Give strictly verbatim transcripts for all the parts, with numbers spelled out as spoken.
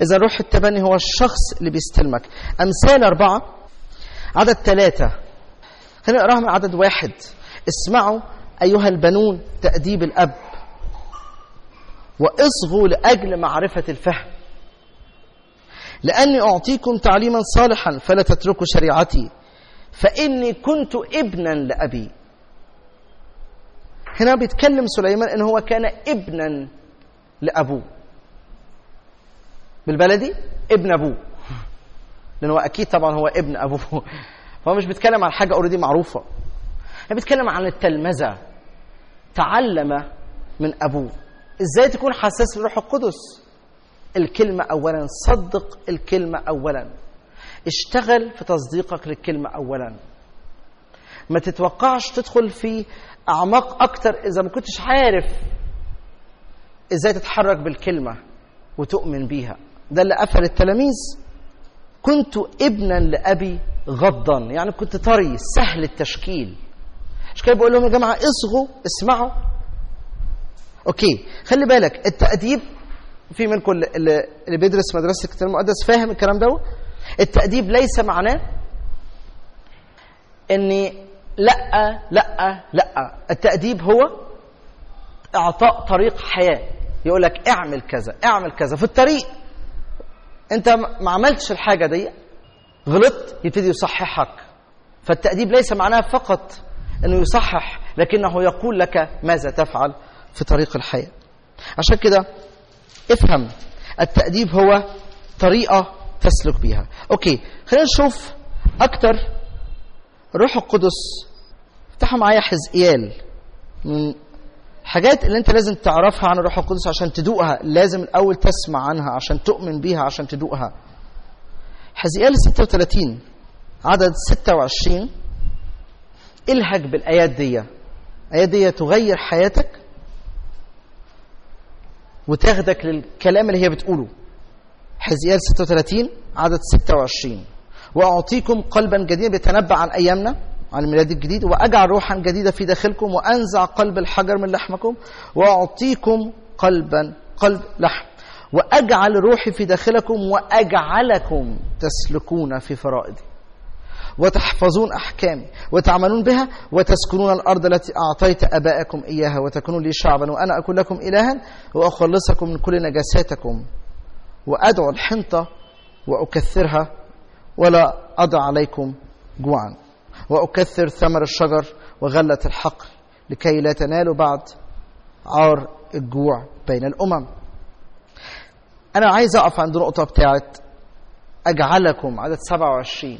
إذا روح التبني هو الشخص اللي بيستلمك. أمثال أربعة عدد ثلاثة، خلينا نقراها من عدد واحد. اسمعوا أيها البنون تأديب الأب، واصغوا لأجل معرفة الفهم، لأني أعطيكم تعليما صالحا فلا تتركوا شريعتي، فإني كنت ابنا لأبي. هنا بيتكلم سليمان إن هو كان ابنا لأبوه، بالبلدي ابن أبوه، لأنه أكيد طبعا هو ابن أبوه. هو مش بيتكلم عن حاجة أوريدي معروفة، هو بيتكلم عن التلمذة. تعلم من أبوه. إزاي تكون حساس للروح القدس؟ الكلمة أولا، صدق الكلمة أولا، اشتغل في تصديقك للكلمة أولا. ما تتوقعش تدخل في أعماق أكتر إذا ما كنتش عارف إزاي تتحرك بالكلمة وتؤمن بيها. ده اللي قفل التلاميذ. كنت ابنا لأبي غضا، يعني كنت طري سهل التشكيل. مش كده بقول لهم يا جماعة اصغوا اسمعوا. أوكي، خلي بالك التأديب، في منكم اللي, اللي بيدرس مدرسة الكتاب المقدس فاهم الكلام ده. التأديب ليس معناه اني لا لا لا. التأديب هو اعطاء طريق حياة، يقول لك اعمل كذا اعمل كذا في الطريق. انت ما عملتش الحاجة دي، غلطت، يبتدي يصححك. فالتأديب ليس معناه فقط انه يصحح، لكنه يقول لك ماذا تفعل في طريق الحياة. عشان كده افهم، التأديب هو طريقة تسلك بها. اوكي، خلينا نشوف اكتر. روح القدس، افتحوا معايا حزقيال. من الحاجات اللي انت لازم تعرفها عن الروح القدس عشان تدوقها، لازم الاول تسمع عنها عشان تؤمن بيها عشان تدوقها. حزقيال ستة وثلاثين عدد ستة وعشرين. الهج بالايات دي. الايات دي تغير حياتك وتاخدك للكلام اللي هي بتقوله. حزقيال ستة وثلاثين عدد ستة وعشرين. وأعطيكم قلبا جديدا، بيتنبأ عن أيامنا، عن الميلاد الجديد. وأجعل روحا جديدة في داخلكم، وأنزع قلب الحجر من لحمكم، وأعطيكم قلبا قلب لحم، وأجعل روحي في داخلكم، وأجعلكم تسلكون في فرائضي، وتحفظون أحكامي، وتعملون بها، وتسكنون الأرض التي أعطيت أبائكم إياها، وتكونون لي شعبا، وأنا أكون لكم إلها، وأخلصكم من كل نجاساتكم، وأدعو الحنطة وأكثرها، ولا أضع عليكم جوعا، وأكثر ثمر الشجر وغلة الحقل، لكي لا تنالوا بعد عار الجوع بين الأمم. أنا عايز أقف عند نقطة بتاعت أجعلكم، عدد سبعة وعشرين.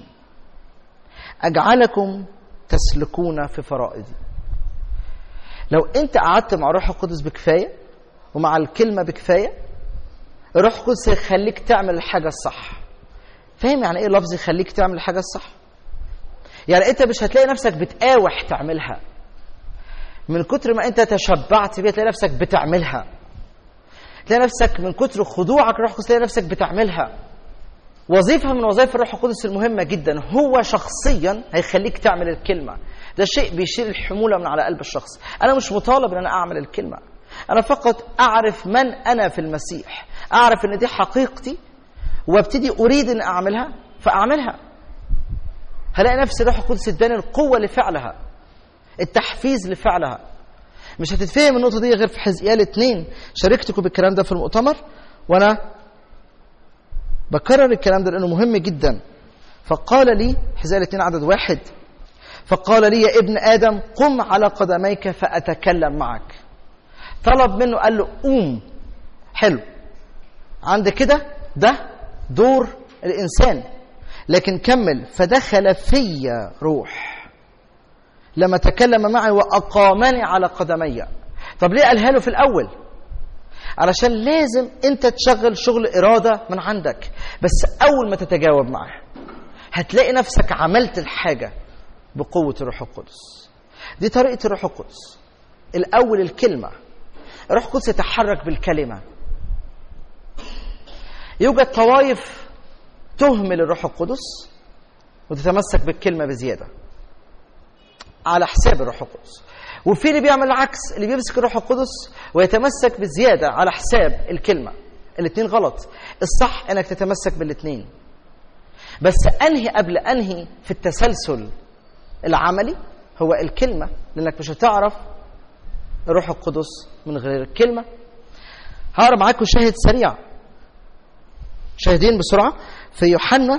أجعلكم تسلكون في فرائضي. لو أنت قعدت مع روح القدس بكفاية ومع الكلمة بكفاية، الروح القدس يخليك تعمل الحاجة الصح. فاهم يعني إيه لفظ يخليك تعمل الحاجة الصح؟ يعني أنت مش هتلاقي نفسك بتقاوح تعملها، من كتر ما أنت تشبعت بيها تلاقي نفسك بتعملها. تلاقي نفسك من كتر خضوعك للروح القدس تلاقي نفسك بتعملها. وظيفة من وظائف الروح القدس المهمة جدا، هو شخصيا هيخليك تعمل الكلمة. ده شيء بيشيل الحمولة من على قلب الشخص. أنا مش مطالب أن أنا أعمل الكلمة، أنا فقط أعرف من أنا في المسيح، أعرف أن دي حقيقتي، وابتدي أريد أن أعملها فأعملها. هلاقي نفسي الروح القدس اداني القوة لفعلها، التحفيز لفعلها. مش هتتفهم النقطة دي غير في حزقيال اتنين. شاركتكم بالكلام ده في المؤتمر، وأنا بكرر الكلام ده لأنه مهم جدا. فقال لي، حزقيال اتنين عدد واحد، فقال لي يا ابن آدم قم على قدميك فأتكلم معك. طلب منه، قال له قوم. حلو، عند كده ده دور الإنسان. لكن كمل، فدخل في روح لما تكلم معي وأقامني على قدمي. طب ليه قالها له في الأول؟ علشان لازم أنت تشغل شغل إرادة من عندك، بس أول ما تتجاوب معه هتلاقي نفسك عملت الحاجة بقوة الروح القدس. دي طريقة الروح القدس. الأول الكلمة، الروح القدس يتحرك بالكلمة. يوجد طوائف تهمل الروح القدس وتتمسك بالكلمة بزيادة على حساب الروح القدس، وفي اللي بيعمل العكس، اللي بيمسك الروح القدس ويتمسك بزيادة على حساب الكلمة. الاثنين غلط. الصح انك تتمسك بالاثنين، بس انهي قبل انهي في التسلسل العملي هو الكلمة، لانك مش هتعرف الروح القدس من غير الكلمة. هقرا معاكم شاهد سريع، شاهدين بسرعة في يوحنا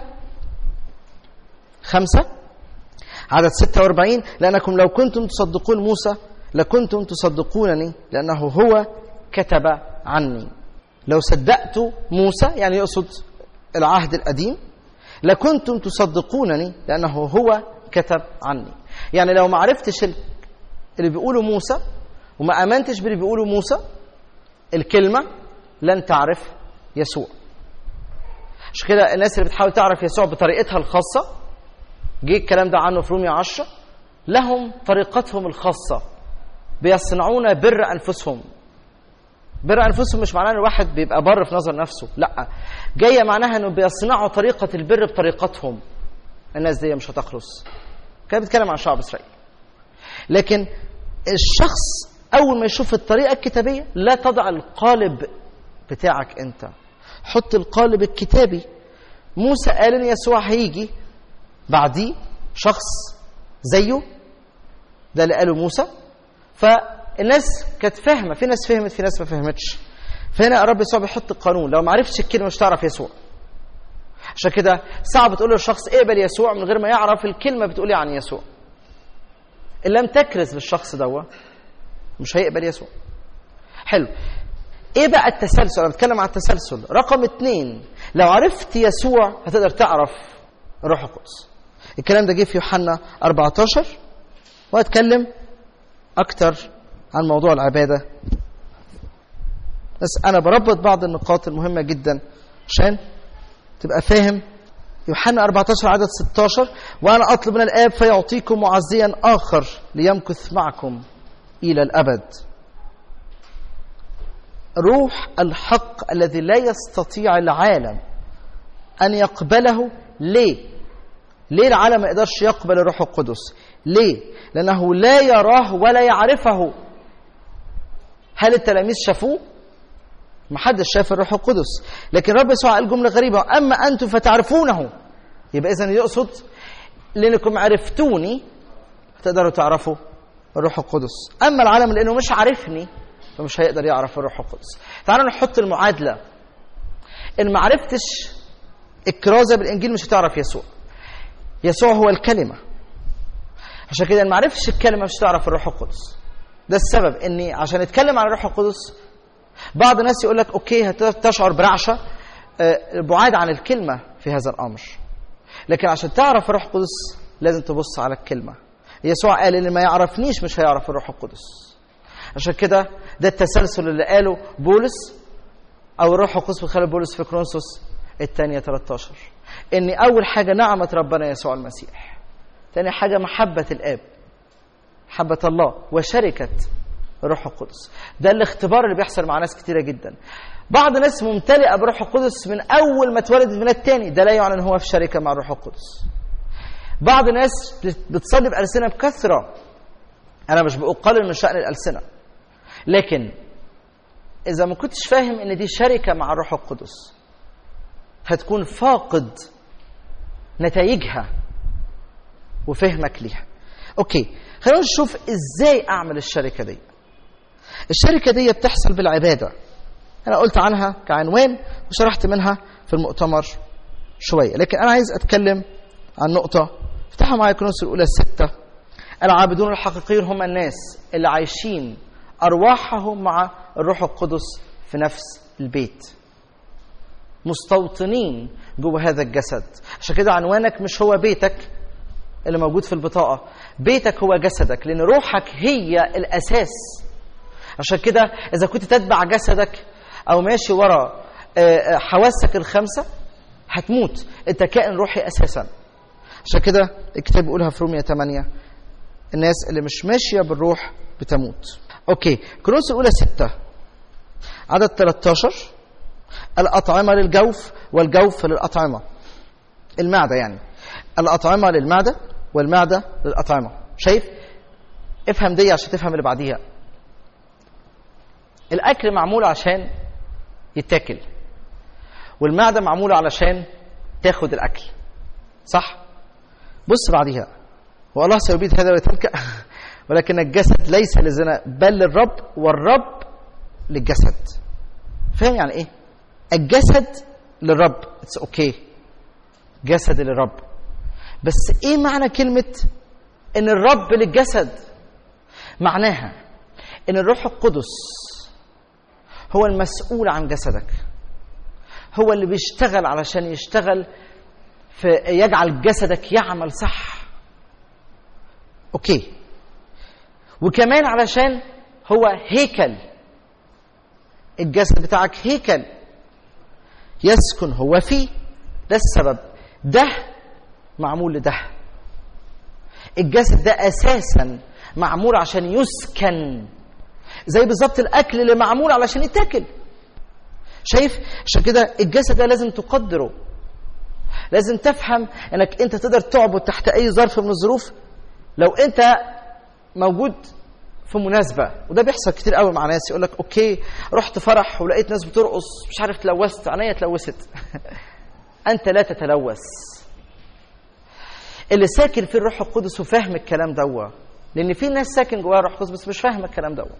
خمسة عدد ستة وأربعين: لأنكم لو كنتم تصدقون موسى لكنتم تصدقونني لأنه هو كتب عني. لو صدقتوا موسى، يعني يقصد العهد القديم، لكنتم تصدقونني لأنه هو كتب عني. يعني لو ما عرفتش اللي بيقوله موسى وما آمنتش باللي بيقوله موسى الكلمة، لن تعرف يسوع. عشان كده الناس اللي بتحاول تعرف يسوع بطريقتها الخاصة، جه الكلام ده عنه في رومية عشرة، لهم طريقتهم الخاصة بيصنعون بر أنفسهم. بر أنفسهم مش معناه أن الواحد بيبقى بر في نظر نفسه، لا، جاية معناها أنه بيصنعوا طريقة البر بطريقتهم. الناس دي مش هتخلص. كان بيتكلم عن شعب إسرائيل. لكن الشخص أول ما يشوف الطريقة الكتابية، لا تضع القالب بتاعك أنت، حط القالب الكتابي. موسى قال إن يسوع هيجي بعديه شخص زيه، ده اللي قاله موسى. فالناس كانت فاهمة، في ناس فهمت في ناس ما فهمتش. فهنا الرب يسوع بيحط القانون، لو ما عرفتش الكلمة مش تعرف يسوع. عشان كده صعب تقول للشخص اقبل يسوع من غير ما يعرف الكلمة بتقول ايه عن يسوع. إن لم تكرز بالشخص دوت مش هيقبل يسوع. حلو. ايه بقى التسلسل؟ انا بتكلم عن التسلسل. رقم اتنين، لو عرفت يسوع هتقدر تعرف الروح القدس. الكلام ده جه في يوحنا أربعة عشر، وهتكلم اكتر عن موضوع العبادة، بس انا بربط بعض النقاط المهمة جدا عشان تبقى فاهم. يوحنا أربعة عشر عدد ستة عشر: وانا اطلب من الاب فيعطيكم معزيا اخر ليمكث معكم الى الابد، روح الحق الذي لا يستطيع العالم ان يقبله. ليه؟ ليه العالم ما يقدرش يقبل الروح القدس؟ ليه؟ لانه لا يراه ولا يعرفه. هل التلاميذ شافوه؟ ما حدش شاف الروح القدس. لكن رب يسوع قال جمله غريبه: اما انتم فتعرفونه. يبقى اذا يقصد لانكم عرفتوني تقدروا تعرفوا الروح القدس. اما العالم لانه مش عارفني فمش هيقدر يعرف الروح القدس. تعالوا نحط المعادله. ان ما عرفتش الكرازه بالانجيل مش هتعرف يسوع. يسوع هو الكلمه. عشان كده ان ما عرفتش الكلمه مش هتعرف الروح القدس. ده السبب اني عشان اتكلم عن الروح القدس بعض الناس يقول لك اوكي هتشعر برعشه بعاد عن الكلمه في هذا الامر. لكن عشان تعرف الروح القدس لازم تبص على الكلمه. يسوع قال اللي ما يعرفنيش مش هيعرف الروح القدس. عشان كده ده التسلسل اللي قاله بولس، او الروح القدس بخلال بولس في كورنثوس الثانيه ثلاثة عشر، ان اول حاجه نعمه ربنا يسوع المسيح، ثاني حاجه محبه الاب، محبه الله وشركه الروح القدس. ده الاختبار اللي بيحصل مع ناس كتيره جدا. بعض الناس ممتلئه بروح القدس من اول ما اتولدت من الثاني، ده لا يعني ان هو في شركه مع الروح القدس. بعض الناس بتصلي بألسنة بكثره. انا مش بقلل من شأن الألسنة، لكن اذا ما كنتش فاهم ان دي شركه مع الروح القدس هتكون فاقد نتائجها وفهمك ليها. اوكي، خلينا نشوف ازاي اعمل الشركه دي. الشركه دي بتحصل بالعباده. انا قلت عنها كعنوان وشرحت منها في المؤتمر شويه، لكن انا عايز اتكلم عن نقطه. افتحوا معايا كورنثوس الاولى الستة. العابدون الحقيقيين هم الناس اللي عايشين ارواحهم مع الروح القدس في نفس البيت، مستوطنين جوه هذا الجسد. عشان كده عنوانك مش هو بيتك اللي موجود في البطاقه، بيتك هو جسدك، لان روحك هي الاساس. عشان كده اذا كنت تتبع جسدك او ماشي ورا حواسك الخمسه هتموت. انت كائن روحي اساسا. عشان كده الكتاب بيقولها في رومية ثمانية: الناس اللي مش ماشيه بالروح بتموت. اوكي، كورنثوس الاولى ستة عدد ثلاثة عشر: الاطعمه للجوف والجوف للاطعمه. المعده يعني الاطعمه للمعده والمعده للاطعمه. شايف؟ افهم دي عشان تفهم اللي بعديها. الاكل معمول عشان يتاكل، والمعدة معمولة علشان تاخد الأكل، صح؟ بص بعديها، والله سيبيد هذا وتلك ولكن الجسد ليس للزنا بل للرب والرب للجسد. فاهم يعني ايه؟ الجسد للرب، اتس اوكي okay. جسد للرب، بس ايه معنى كلمة ان الرب للجسد؟ معناها ان الروح القدس هو المسؤول عن جسدك، هو اللي بيشتغل علشان يشتغل في يجعل جسدك يعمل صح، اوكي. وكمان علشان هو هيكل، الجسد بتاعك هيكل يسكن هو فيه، ده السبب، ده معمول لده. الجسد ده اساسا معمول عشان يسكن، زي بالظبط الاكل اللي معمول علشان يتاكل. شايف؟ عشان كده الجسد ده لازم تقدره، لازم تفهم انك انت تقدر تعبد تحت اي ظرف من الظروف. لو انت موجود في مناسبه، وده بيحصل كتير قوي مع ناس، يقول لك اوكي رحت فرح ولقيت ناس بترقص، مش عارف تلوثت، عينيا اتلوثت انت لا تتلوث. اللي ساكن في الروح القدس وفاهم الكلام دوت، لان في ناس ساكن جواها الروح القدس بس مش فاهم الكلام دوت.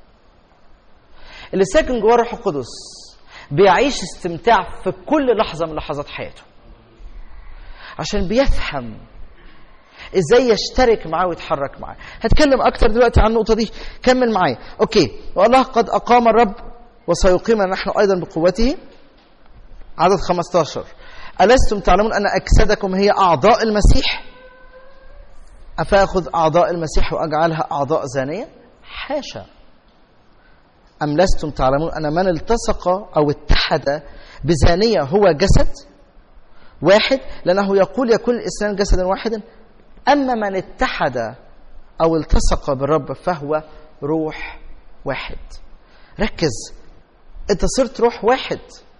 اللي ساكن جواه الروح القدس بيعيش استمتاع في كل لحظه من لحظات حياته، عشان بيفهم ازاي يشترك معاه ويتحرك معاه. هتكلم اكتر دلوقتي عن النقطه دي، كمل معايا. اوكي، والله قد اقام الرب وسيقيمنا نحن ايضا بقوته. عدد خمسة عشر، ألستم تعلمون أن أجسادكم هي أعضاء المسيح؟ أفأخذ أعضاء المسيح وأجعلها أعضاء زانية؟ حاشا. أم لستم تعلمون أن من التصق أو اتحد بزانية هو جسد واحد، لأنه يقول يكون الإنسان جسدا واحدا. أما من اتحد أو التصق بالرب فهو روح واحد. ركز، أنت صرت روح واحد.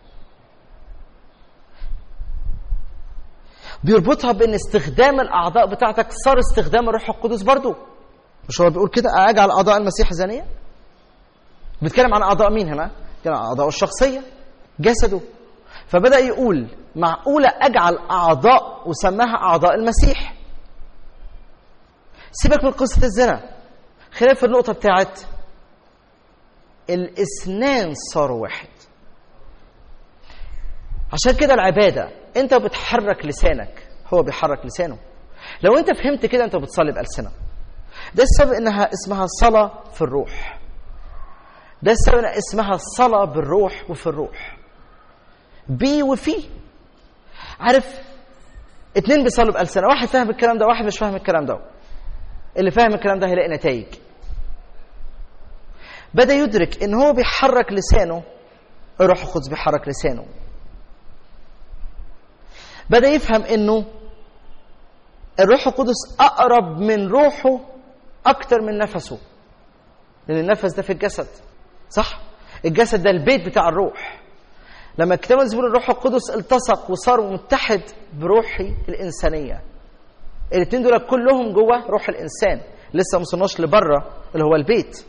بيربطها بأن استخدام الأعضاء بتاعتك صار استخدام الروح القدس برضو. مش هو بيقول كده أجعل أعضاء المسيح زانية؟ بيتكلم عن أعضاء مين هنا؟ بيتكلم عن أعضاء الشخصية، جسده. فبدأ يقول معقولة أجعل أعضاء وسماها أعضاء المسيح. سيبك من قصة الزنا، خلينا في النقطة بتاعت الاثنان صاروا واحد. عشان كده العبادة انت بتحرك لسانك، هو بيحرك لسانه. لو انت فهمت كده انت بتصلي بألسنة. ده السبب انها اسمها صلاة في الروح. ده السبب انها اسمها صلاة بالروح وفي الروح، بي وفي. عارف، اتنين بيصلوا بألسنة، واحد فاهم الكلام ده واحد مش فاهم الكلام ده. اللي فاهم الكلام ده هيلاقي نتائج. بدأ يدرك ان هو بيحرك لسانه، الروح القدس بيحرك لسانه. بدأ يفهم انه الروح القدس اقرب من روحه اكتر من نفسه، لان النفس ده في الجسد، صح؟ الجسد ده البيت بتاع الروح. لما الكتاب يقول الروح القدس التصق وصار متحد بروحي الانسانيه، الاثنين دول كلهم جوه روح الانسان، لسه ما وصلناش لبره اللي هو البيت.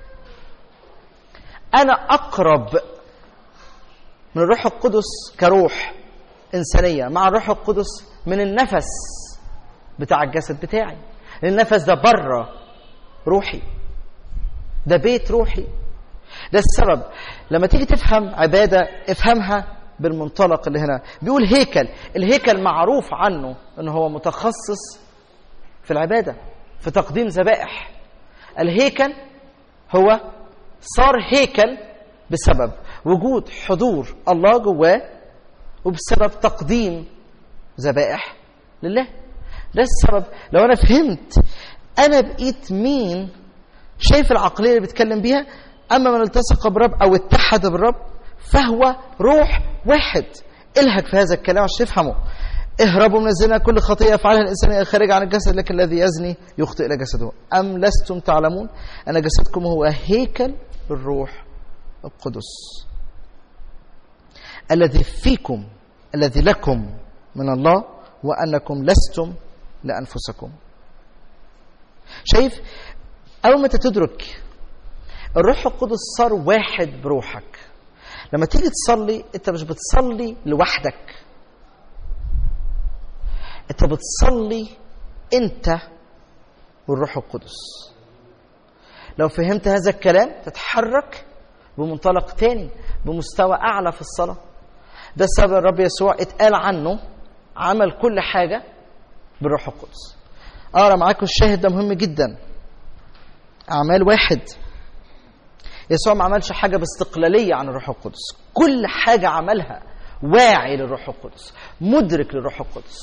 انا اقرب من الروح القدس كروح إنسانية مع الروح القدس من النفس بتاع الجسد بتاعي. النفس ده بره روحي، ده بيت روحي. ده السبب لما تيجي تفهم عبادة افهمها بالمنطلق اللي هنا. بيقول هيكل، الهيكل معروف عنه أنه هو متخصص في العبادة، في تقديم ذبائح. الهيكل هو صار هيكل بسبب وجود حضور الله جواه وبسبب تقديم ذبائح لله. ده السبب. لو أنا فهمت أنا بقيت مين، شايف العقلية اللي بتكلم بيها، أما من التصق بالرب أو اتحد بالرب فهو روح واحد. الهك في هذا الكلام عشان تفهمه. اهربوا من الزنا، كل خطيئة يفعلها الإنسان خارج عن الجسد، لكن الذي يزني يخطئ إلى جسده. أم لستم تعلمون أن جسدكم هو هيكل بالروح القدس الذي فيكم الذي لكم من الله وأنكم لستم لأنفسكم. شايف؟ أول ما تدرك الروح القدس صار واحد بروحك، لما تيجي تصلي انت مش بتصلي لوحدك، انت بتصلي انت والروح القدس. لو فهمت هذا الكلام تتحرك بمنطلق تاني، بمستوى اعلى في الصلاة. ده السبب الرب يسوع اتقال عنه عمل كل حاجة بالروح القدس. اقرا معاكم الشاهد ده مهم جدا. اعمال واحد، يسوع ما عملش حاجة باستقلالية عن الروح القدس، كل حاجة عملها واعي للروح القدس، مدرك للروح القدس.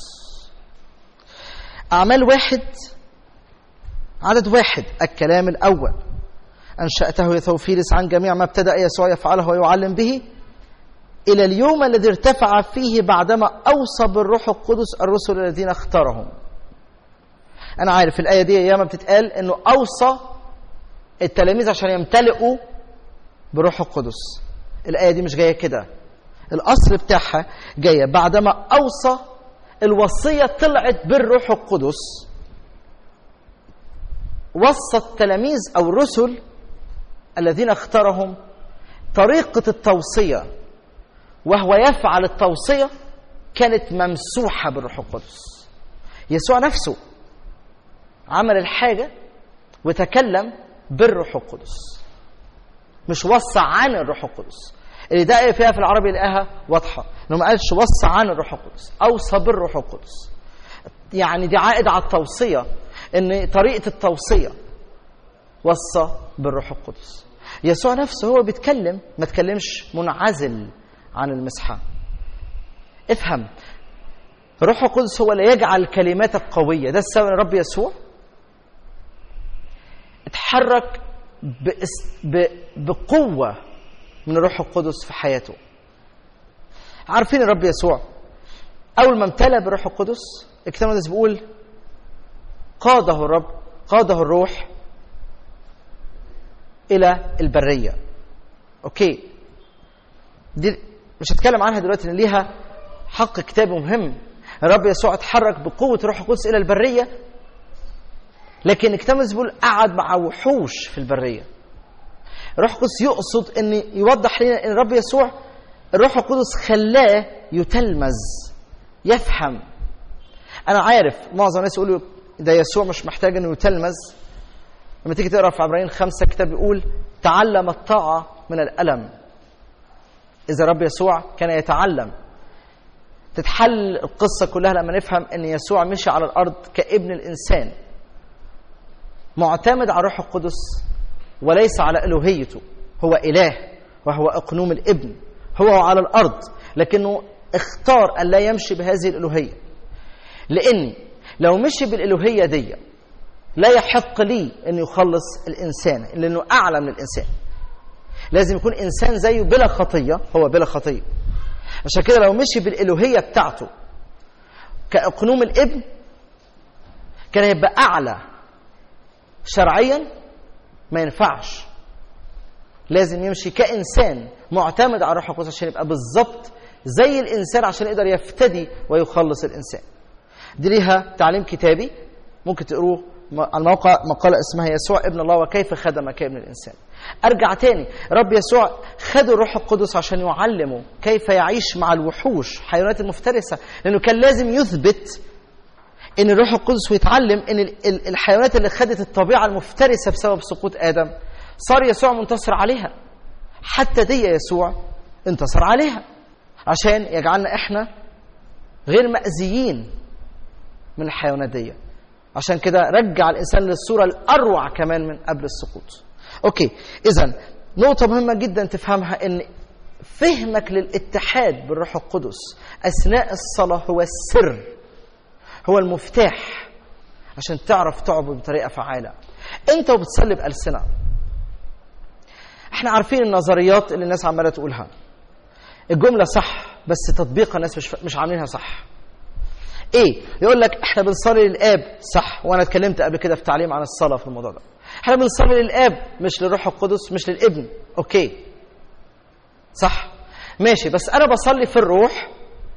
أعمال واحد عدد واحد، الكلام الأول: أنشأته يا ثوفيلس عن جميع ما ابتدأ يسوع يفعله ويعلم به إلى اليوم الذي ارتفع فيه بعدما أوصى بالروح القدس الرسل الذين اختارهم. أنا عارف الآية دي أيام بتتقال إنه أوصى التلاميذ عشان يمتلئوا بروح القدس. الآية دي مش جاية كده، الأصل بتاعها جاية بعدما أوصى، الوصية طلعت بالروح القدس، وصى التلاميذ أو الرسل الذين اختارهم طريقة التوصية، وهو يفعل التوصية كانت ممسوحة بالروح القدس. يسوع نفسه عمل الحاجة وتكلم بالروح القدس، مش وصى عن الروح القدس. اللي ده فيها في العربي لقاها واضحة، انه ما قالش وصى عن الروح القدس، اوصى بالروح القدس. يعني دي عائد على التوصية، ان طريقة التوصية وصى بالروح القدس. يسوع نفسه هو بيتكلم ما تكلمش منعزل عن المسحة. افهم، الروح القدس هو اللي يجعل كلماتك قوية. ده السبب الرب يسوع اتحرك بقوة من الروح القدس في حياته. عارفين الرب يسوع أول ما امتلأ بالروح القدس الكتاب المقدس بيقول قاده الرب قاده الروح إلى البرية. أوكي، دي مش هتكلم عنها دلوقتي لأن ليها حق كتابي مهم. الرب يسوع اتحرك بقوة الروح القدس إلى البرية، لكن الكتاب المقدس بيقول قعد مع وحوش في البرية. الروح القدس يقصد ان يوضح لنا ان الرب يسوع الروح القدس خلاه يتلمذ يفهم. انا عارف معظم الناس يقولوا ده يسوع مش محتاج انه يتلمذ. لما تيجي تقرا في عبرانيين خمسة كتاب بيقول تعلم الطاعة من الألم. اذا الرب يسوع كان يتعلم تتحل القصة كلها لما نفهم ان يسوع مشي على الارض كابن الانسان معتمد على الروح القدس وليس على ألوهيته. هو إله وهو أقنوم الابن، هو على الأرض، لكنه اختار أن لا يمشي بهذه الألوهية، لأن لو مشي بالألوهية دي لا يحق لي أن يخلص الإنسان، لأنه أعلى من الإنسان. لازم يكون إنسان زيه بلا خطية، هو بلا خطية. عشان كده لو مشي بالألوهية بتاعته كأقنوم الابن كان يبقى أعلى شرعيا، ما ينفعش. لازم يمشي كإنسان معتمد على الروح القدس عشان يبقى بالظبط زي الإنسان، عشان يقدر يفتدي ويخلص الإنسان. دي ليها تعليم كتابي ممكن تقروه على الموقع، مقالة اسمها يسوع ابن الله وكيف خدم كابن الإنسان. أرجع تاني، رب يسوع خد الروح القدس عشان يعلمه كيف يعيش مع الوحوش، حيوانات المفترسة، لأنه كان لازم يثبت ان الروح القدس ويتعلم ان الحيوانات اللي خدت الطبيعة المفترسة بسبب سقوط آدم صار يسوع منتصر عليها. حتى دي يسوع انتصر عليها عشان يجعلنا احنا غير مأذيين من الحيوانات دي. عشان كده رجع الإنسان للصورة الأروع كمان من قبل السقوط. أوكي، إذن نقطة مهمة جدا تفهمها، ان فهمك للاتحاد بالروح القدس أثناء الصلاة هو السر، هو المفتاح عشان تعرف تعبد بطريقة فعالة. انت وبتصلي بألسنة، احنا عارفين النظريات اللي الناس عمالة تقولها، الجملة صح بس تطبيق الناس مش مش عاملينها صح. ايه؟ يقول لك احنا بنصلي للآب، صح، وانا اتكلمت قبل كده في تعليم عن الصلاة في الموضوع ده. احنا بنصلي للآب مش للروح القدس، مش للابن. اوكي صح ماشي، بس انا بصلي في الروح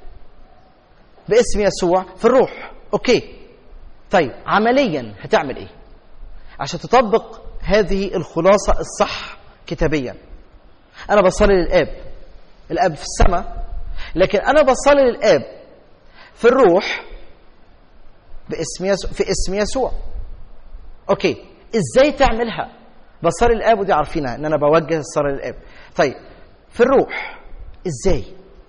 باسم يسوع في الروح. اوكي طيب عمليا هتعمل ايه عشان تطبق هذه الخلاصة الصح كتابيا؟ انا بصلي للآب الاب في السماء، لكن انا بصلي للاب في الروح باسم يسوع، في اسم يسوع. اوكي، ازاي تعملها؟ بصلي للاب، ودي عارفينها ان انا بوجه الصلاه للاب. طيب في الروح ازاي؟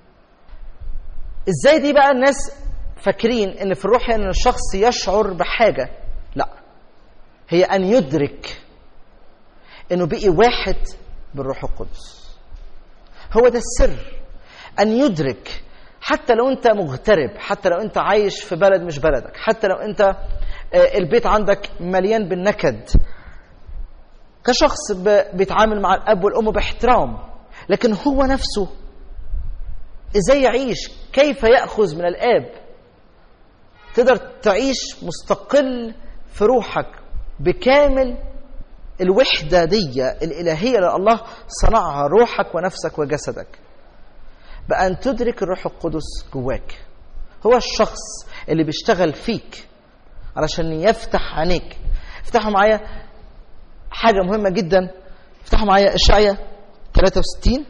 ازاي دي بقى الناس فاكرين ان في الروح يعني ان الشخص يشعر بحاجه. لا، هي ان يدرك انه بقي واحد بالروح القدس. هو ده السر، ان يدرك حتى لو انت مغترب، حتى لو انت عايش في بلد مش بلدك، حتى لو انت البيت عندك مليان بالنكد، كشخص بيتعامل مع الاب والام باحترام، لكن هو نفسه ازاي يعيش؟ كيف ياخذ من الاب؟ تقدر تعيش مستقل في روحك بكامل الوحده دي الالهيه اللي الله صنعها، روحك ونفسك وجسدك، بأن تدرك الروح القدس جواك. هو الشخص اللي بيشتغل فيك علشان يفتح عينيك. افتحوا معايا حاجة مهمة جدا، افتحوا معايا إشعياء ثلاثة وستين.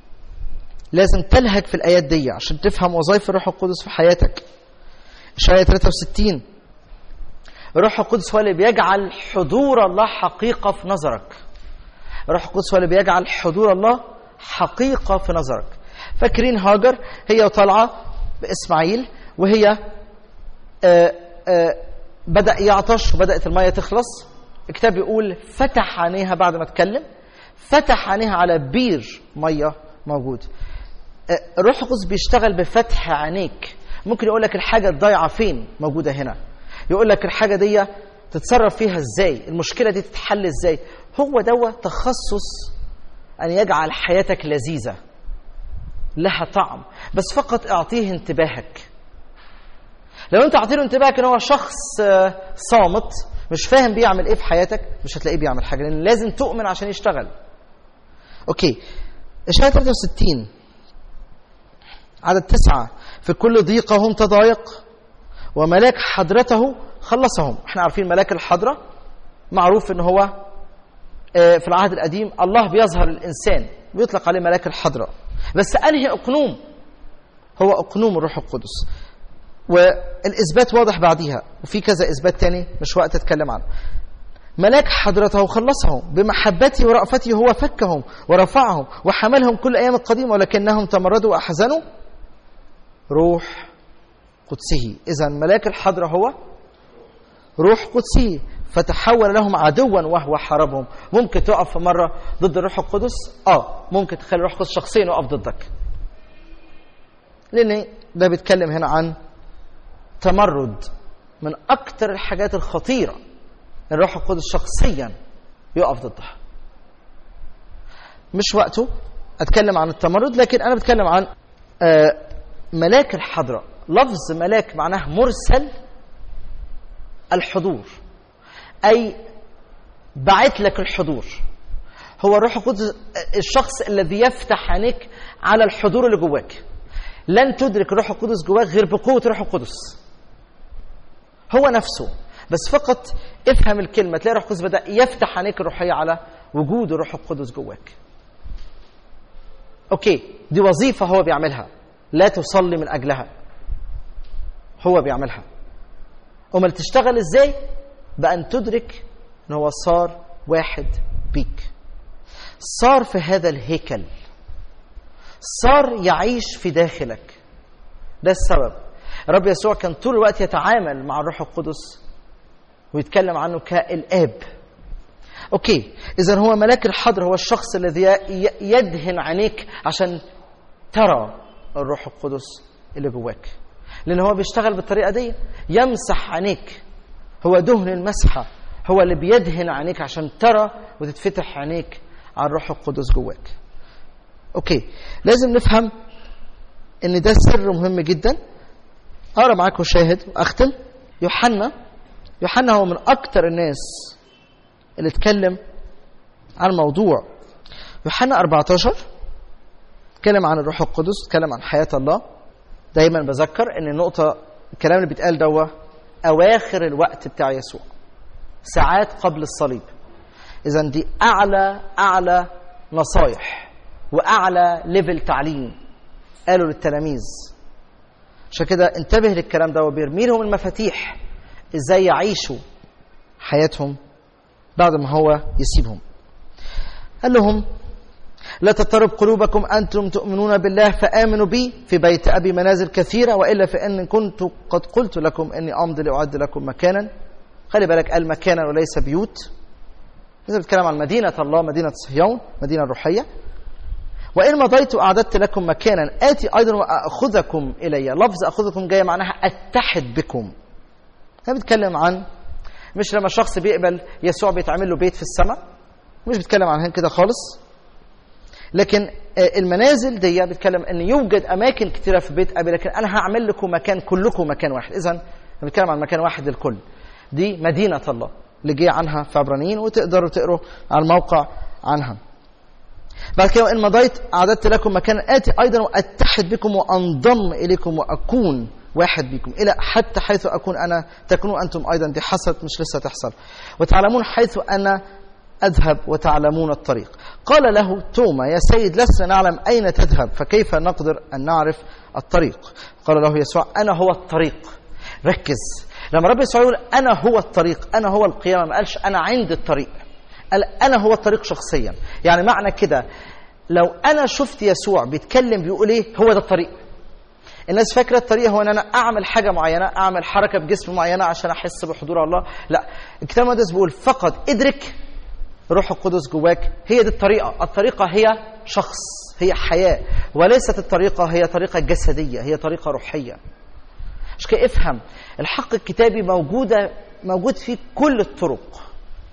لازم تلهج في الآيات دي عشان تفهم وظائف الروح القدس في حياتك. إشعياء ثلاثة وستين، الروح القدس هو اللي بيجعل حضور الله حقيقة في نظرك. الروح القدس هو اللي بيجعل حضور الله حقيقة في نظرك. فاكرين هاجر هي طالعة بإسماعيل، وهي آآ آآ بدأ يعطش وبدأت المية تخلص. الكتاب يقول فتح عينيها بعد ما اتكلم، فتح عينيها على بير مية موجود. الروح القدس بيشتغل بفتح عينيك. ممكن يقول لك الحاجة الضايعة فين، موجودة هنا. يقول لك الحاجة دي تتصرف فيها ازاي، المشكلة دي تتحل ازاي. هو دوا تخصص أن يجعل حياتك لذيذة لها طعم، بس فقط اعطيه انتباهك. لو انت اعطيه انتباهك ان هو شخص صامت مش فاهم بيعمل ايه في حياتك، مش هتلاقيه بيعمل حاجه، لان لازم تؤمن عشان يشتغل. اوكي، إشعياء ثلاثة وستين عدد تسعة، في كل ضيقهم تضايق وملاك حضرته خلصهم. احنا عارفين ملاك الحضره معروف ان هو في العهد القديم الله بيظهر الانسان بيطلق عليه ملاك الحضره، بس أنهي أقنوم؟ هو أقنوم الروح القدس، والإثبات واضح بعديها، وفي كذا إثبات تاني مش وقت أتكلم عنه. ملاك حضرته خلصهم، بمحبته ورأفته هو فكهم ورفعهم وحملهم كل أيام القديمة، ولكنهم تمردوا وأحزنوا روح قدسه. إذن ملاك الحضرة هو روح قدسه، فتحول لهم عدوا وهو حاربهم. ممكن تقف مرة ضد الروح القدس؟ آه ممكن تخلي الروح القدس شخصيا يقف ضدك، لأن ده بيتكلم هنا عن تمرد. من أكتر الحاجات الخطيرة الروح القدس شخصيا يقف ضدها. مش وقته أتكلم عن التمرد، لكن أنا بتكلم عن آه ملاك الحضرة. لفظ ملاك معناه مرسل الحضور، أي بعت لك الحضور. هو الروح القدس الشخص الذي يفتح عينيك على الحضور اللي جواك. لن تدرك الروح القدس جواك غير بقوة الروح القدس، هو نفسه. بس فقط افهم الكلمة، تلاقي الروح القدس بدأ يفتح عينيك الروحية على وجود الروح القدس جواك. أوكي، دي وظيفة هو بيعملها، لا تصلي من أجلها، هو بيعملها. أمال تشتغل إزاي؟ بأن تدرك أنه هو صار واحد بيك، صار في هذا الهيكل، صار يعيش في داخلك. ده السبب الرب يسوع كان طول الوقت يتعامل مع الروح القدس ويتكلم عنه كالآب. أوكي، إذن هو ملاك الحضر، هو الشخص الذي يدهن عينيك عشان ترى الروح القدس اللي جواك، لأن هو بيشتغل بالطريقة دي، يمسح عينيك. هو دهن المسحة، هو اللي بيدهن عينيك عشان ترى وتتفتح عينيك على الروح القدس جواك. أوكي، لازم نفهم إن ده سر مهم جدا. أقرأ معاكم شاهد وأختم. يوحنا يوحنا هو من أكتر الناس اللي اتكلم عن موضوع. يوحنا أربعة عشر اتكلم عن الروح القدس، اتكلم عن حياة الله. دايما بذكر ان النقطة الكلام اللي بيتقال دوا أواخر الوقت بتاع يسوع، ساعات قبل الصليب. إذن دي أعلى أعلى نصايح وأعلى ليفل تعليم قالوا للتلاميذ. عشان كده انتبه للكلام ده، وبيرمي لهم المفاتيح ازاي يعيشوا حياتهم بعد ما هو يسيبهم. قال لهم لا تضطرب قلوبكم أنتم تؤمنون بالله فآمنوا بي، في بيت أبي منازل كثيرة، وإلا فإن كنت قد قلت لكم إني أمضي لأعد لكم مكانا. خلي بالك قال مكانا وليس بيوت. إذا بتكلم عن مدينة الله، مدينة صهيون، مدينة روحية. وإن مضيت أعددت لكم مكانا آتي أيضا وأخذكم إلي. لفظ أخذكم جاي معناها أتحد بكم. أنا بتكلم عن مش لما شخص بيقبل يسوع بيتعمل له بيت في السماء، مش بتكلم عن كده خالص. لكن المنازل دي بتكلم ان يوجد اماكن كتيره في بيت ابي، لكن انا هعمل لكم مكان كلكم مكان واحد. اذا بنتكلم عن مكان واحد للكل. دي مدينه الله اللي جه عنها في عبرانيين، وتقدروا تقروا على الموقع عنها. بعد كده ان مضيت اعددت لكم مكانا اتي ايضا واتحد بكم وانضم اليكم واكون واحد بكم الى حتى حيث اكون انا تكونوا انتم ايضا. دي حصلت مش لسه تحصل. وتعلمون حيث انا أذهب وتعلمون الطريق. قال له توما يا سيد لسنا نعلم أين تذهب فكيف نقدر أن نعرف الطريق؟ قال له يسوع أنا هو الطريق. ركز، لما رب يسوع يقول أنا هو الطريق، أنا هو القيامة، ما قالش أنا عند الطريق، قال أنا هو الطريق شخصيا. يعني معنى كده لو أنا شفت يسوع بيتكلم بيقول إيه هو ده الطريق. الناس فاكرة الطريق هو أن أنا أعمل حاجة معينة، أعمل حركة بجسم معينة عشان أحس بحضور الله. لا، الكتاب المقدس بيقول فقط ادرك روح القدس جواك. هي دي الطريقة. الطريقة هي شخص، هي حياة، وليست الطريقة هي طريقة جسدية، هي طريقة روحية. مش كده؟ افهم الحق الكتابي موجودة موجود في كل الطرق.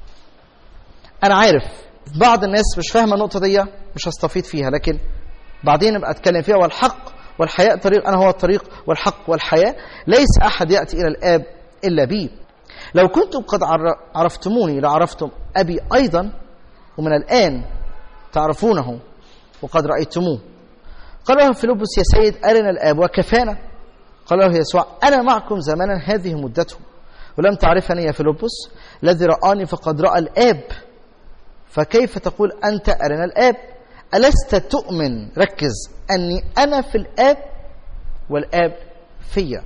أنا عارف بعض الناس مش فاهمة النقطة دي، مش هستفيد فيها، لكن بعدين ابقى أتكلم فيها. والحق والحياة طريق، أنا هو الطريق والحق والحياة، ليس أحد يأتي إلى الآب إلا بي. لو كنتم قد عرفتموني لعرفتم أبي أيضا، ومن الآن تعرفونه وقد رأيتموه. قال له فيلبس يا سيد أرنا الآب وكفانا. قال له يسوع أنا معكم زمانا هذه مدته ولم تعرفني يا فيلبس، الذي رآني فقد رأى الآب، فكيف تقول أنت أرنا الآب؟ ألست تؤمن، ركز، أني أنا في الآب والآب فيا؟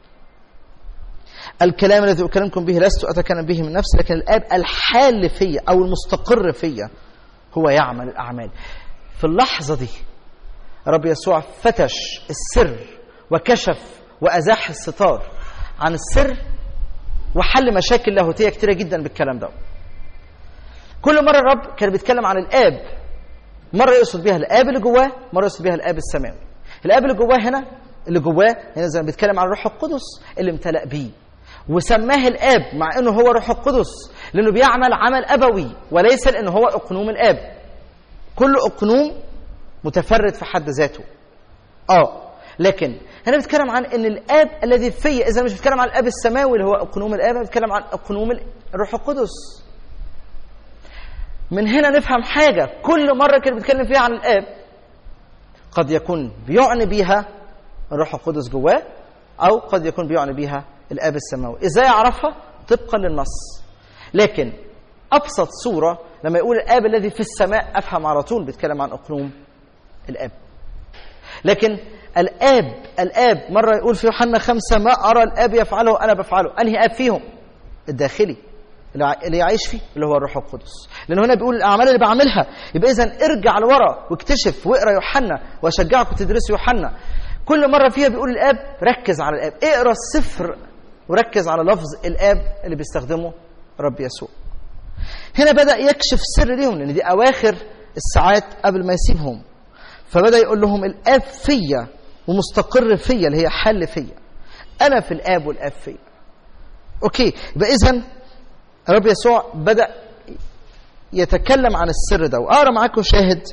الكلام الذي أكلمكم به لست أتكلم به من نفسي، لكن الآب الحال فيا أو المستقر فيا هو يعمل الأعمال. في اللحظة دي رب يسوع فتش السر وكشف وأزاح الستار عن السر وحل مشاكل لاهوتية كتيرة جدا بالكلام ده. كل مرة الرب كان بيتكلم عن الآب، مرة يقصد بها الآب اللي جواه، مرة يقصد بها الآب السماوي. الآب اللي جواه هنا اللي جواه هنا زي ما بيتكلم عن الروح القدس اللي امتلأ بيه، وسماه الآب مع أنه هو روح القدس لأنه بيعمل عمل أبوي وليس لأنه هو أقنوم الآب. كل أقنوم متفرد في حد ذاته. آه لكن هنا بيتكلم عن أن الآب الذي فيه، إذا مش بيتكلم عن الآب السماوي اللي هو أقنوم الآب، بيتكلم عن أقنوم الروح القدس. من هنا نفهم حاجة، كل مرة كان بيتكلم فيها عن الآب قد يكون بيعني بيها الروح القدس جواه، أو قد يكون بيعني بيها الآب السماوي. إزاي أعرفها؟ طبقا للنص. لكن أبسط صورة لما يقول الآب الذي في السماء أفهم على طول بيتكلم عن أقنوم الآب. لكن الآب الآب مرة يقول في يوحنا خمسة ما أرى الآب يفعله أنا بفعله. أنهي آب فيهم؟ الداخلي اللي يعيش فيه اللي هو الروح القدس، لأن هنا بيقول الأعمال اللي بعملها. يبقى إذن ارجع لورا واكتشف واقرأ يوحنا، وأشجعكم تدرسوا يوحنا. كل مرة فيها بيقول الآب، ركز على الآب، اقرأ السفر وركز على لفظ الآب اللي بيستخدمه رب يسوع. هنا بدأ يكشف سر ليهم، لأن دي أواخر الساعات قبل ما يسيبهم، فبدأ يقول لهم الآب فيا ومستقر فيا اللي هي حل فيا، أنا في الآب والآب فيا. أوكي، يبقى إذن رب يسوع بدأ يتكلم عن السر ده. وأقرأ معاكم شاهد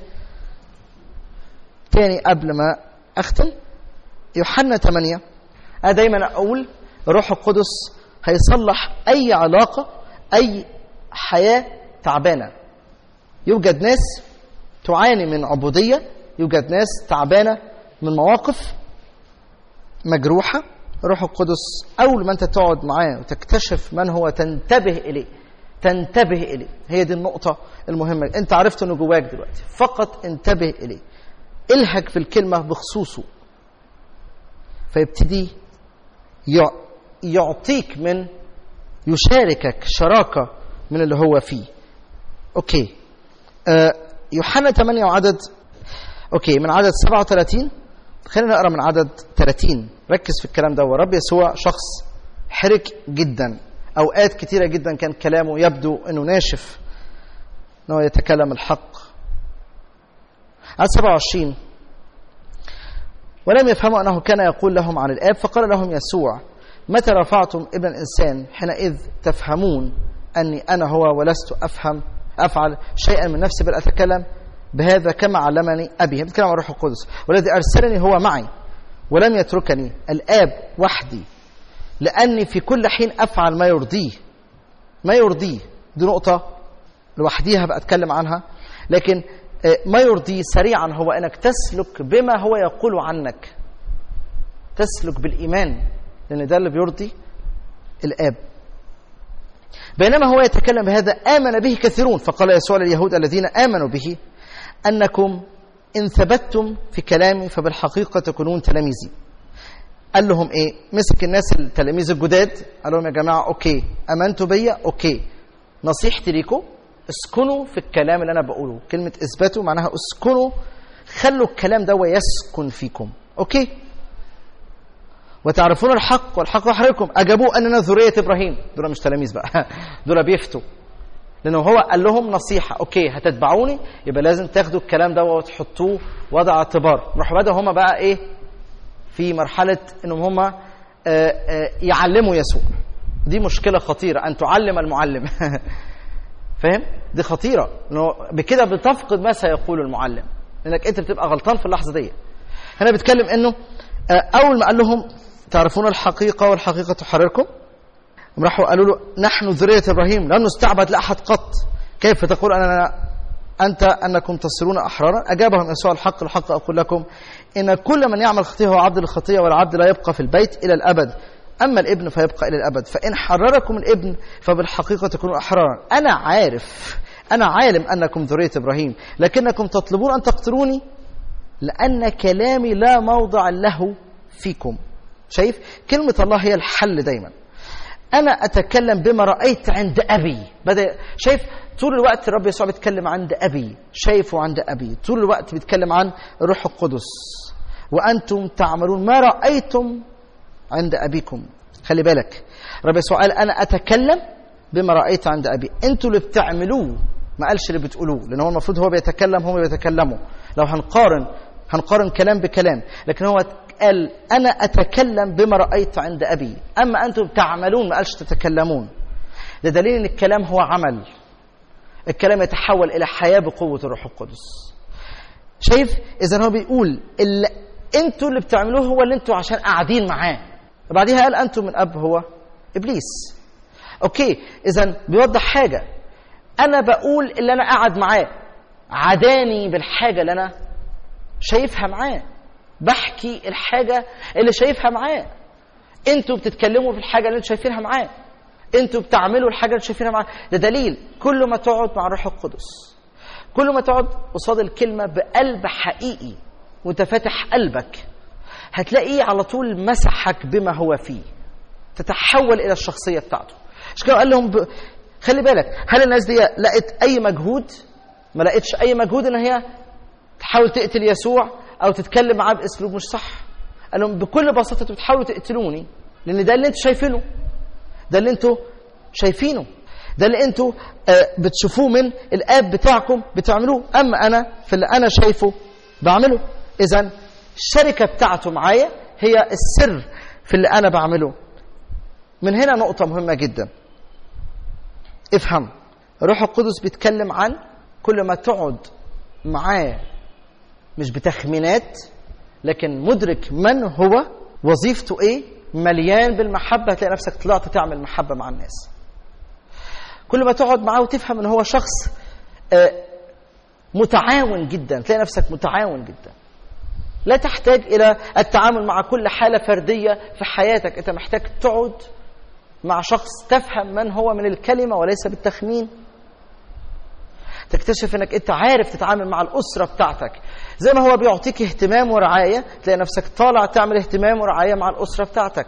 تاني قبل ما أختم. يوحنا ثمانية. أنا دايما أقول الروح القدس هيصلح أي علاقة، أي حياة تعبانة. يوجد ناس تعاني من عبودية، يوجد ناس تعبانة من مواقف مجروحة. الروح القدس أول ما أنت تقعد معاه وتكتشف من هو تنتبه إليه، تنتبه إليه. هي دي النقطة المهمة. أنت عرفت أنه جواك دلوقتي، فقط انتبه إليه، الهج في الكلمة بخصوصه. فيبتدي يعطيك من يشاركك شراكة من اللي هو فيه. أوكي. أه يوحنا ثمانية وعدد أوكي من عدد سبعة وثلاثين. خلينا نقرأ من عدد ثلاثين. ركز في الكلام ده. ورب يسوع شخص حرك جدا، أوقات كتيرة جدا كان كلامه يبدو أنه ناشف، أنه يتكلم الحق. عدد سبعة وعشرين. ولم يفهموا أنه كان يقول لهم عن الآب، فقال لهم يسوع: متى رفعتم ابن الإنسان حينئذ تفهمون أني أنا هو، ولست أفهم أفعل شيئا من نفسي، بل أتكلم بهذا كما علمني أبي. بتكلم عن الروح القدس. والذي أرسلني هو معي ولم يتركني الآب وحدي، لأني في كل حين أفعل ما يرضيه. ما يرضيه دي نقطة لوحديها بقى أتكلم عنها، لكن ما يرضيه سريعا هو أنك تسلك بما هو يقول عنك، تسلك بالإيمان، لأن ده اللي بيرضي الآب. بينما هو يتكلم بهذا آمن به كثيرون، فقال يسوع لليهود الذين آمنوا به: أنكم إن ثبتتم في كلامي فبالحقيقة تكونون تلاميذي. قال لهم إيه؟ مسك الناس التلاميذ الجداد قال لهم: يا جماعة أوكي، أمنتوا بيا، أوكي، نصيحتي ليكم اسكنوا في الكلام اللي أنا بقوله. كلمة إثباتوا معناها اسكنوا، خلوا الكلام ده ويسكن فيكم. أوكي. وتعرفون الحق والحق يحرركم. أجابوه أننا ذرية إبراهيم. دول مش تلاميذ بقى، دول بيفتوا، لأنه هو قال لهم نصيحة: أوكي هتتبعوني، يبقى لازم تاخدوا الكلام ده وتحطوه وضع اعتبار. راحوا بدأوا هم بقى إيه في مرحلة إنهم هم يعلموا يسوع. دي مشكلة خطيرة، أن تعلم المعلم. فاهم؟ دي خطيرة، إنه بكده بتفقد ما سيقول المعلم، لأنك أنت بتبقى غلطان في اللحظة دي. هنا بيتكلم إنه أول ما قال لهم تعرفون الحقيقة والحقيقة تحرركم، راحوا قالوا له: نحن ذرية إبراهيم لن نستعبد لأحد قط، كيف تقول أننا أنت أنكم تصيرون أحرارا؟ أجابهم يسوع: الحق الحق أقول لكم إن كل من يعمل خطيئة هو عبد الخطيئة، والعبد لا يبقى في البيت إلى الأبد، أما الابن فيبقى إلى الأبد. فإن حرركم الابن فبالحقيقة تكونوا أحرارا. أنا عارف، أنا عالم أنكم ذرية إبراهيم، لكنكم تطلبون أن تقتلوني لأن كلامي لا موضع له فيكم. شايف؟ كلمة الله هي الحل دايما. أنا أتكلم بما رأيت عند أبي. بدأ شايف طول الوقت الرب يسوع بيتكلم عند أبي، شايفه عند أبي طول الوقت، بيتكلم عن الروح القدس. وأنتم تعملون ما رأيتم عند أبيكم. خلي بالك، الرب يسوع قال: أنا أتكلم بما رأيت عند أبي. أنتوا اللي بتعملوه، ما قالش اللي بتقولوه، لأن هو المفروض هو بيتكلم، هم بيتكلموا. لو هنقارن هنقارن كلام بكلام، لكن هو قال: أنا أتكلم بما رأيت عند أبي، أما أنتم تعملون، ما قالش تتكلمون. ده دليل أن الكلام هو عمل، الكلام يتحول إلى حياة بقوة الروح القدس. شايف؟ إذن هو بيقول اللي أنتوا اللي بتعملوه هو اللي أنتوا عشان قاعدين معاه. وبعديها قال: أنتم من أب هو إبليس. أوكي، إذن بيوضح حاجة، أنا بقول اللي أنا قاعد معاه، عداني بالحاجة اللي أنا شايفها معاه، بحكي الحاجة اللي شايفها معاه. انتوا بتتكلموا في الحاجة اللي انتوا شايفينها معاه، انتوا بتعملوا الحاجة اللي شايفينها معاه. ده دليل كل ما تقعد مع الروح القدس، كل ما تقعد قصاد الكلمة بقلب حقيقي وانت فاتح قلبك، هتلاقيه على طول مسحك بما هو فيه، تتحول إلى الشخصية بتاعته. مش كده قال لهم ب... خلي بالك، هل الناس دي لقت أي مجهود؟ ما لقتش أي مجهود إن هي تحاول تقتل يسوع أو تتكلم معاه بأسلوب مش صح. قال لهم بكل بساطة انتوا بتحاولوا تقتلوني، لأن ده اللي انتوا شايفينه، ده اللي انتوا شايفينه، ده اللي انتوا بتشوفوه من الآب بتاعكم بتعملوه، أما أنا في اللي أنا شايفه بعمله. إذن الشركة بتاعته معايا هي السر في اللي أنا بعمله. من هنا نقطة مهمة جدا، افهم، الروح القدس بيتكلم عن كل ما تقعد معاه مش بتخمينات، لكن مدرك من هو، وظيفته ايه، مليان بالمحبة، هتلاقي نفسك طلعت تعمل محبة مع الناس. كل ما تقعد معاه وتفهم ان هو شخص متعاون جدا، تلاقي نفسك متعاون جدا، لا تحتاج الى التعامل مع كل حالة فردية في حياتك، انت محتاج تقعد مع شخص تفهم من هو من الكلمة وليس بالتخمين، تكتشف انك انت عارف تتعامل مع الاسره بتاعتك. زي ما هو بيعطيك اهتمام ورعايه، تلاقي نفسك طالع تعمل اهتمام ورعايه مع الاسره بتاعتك،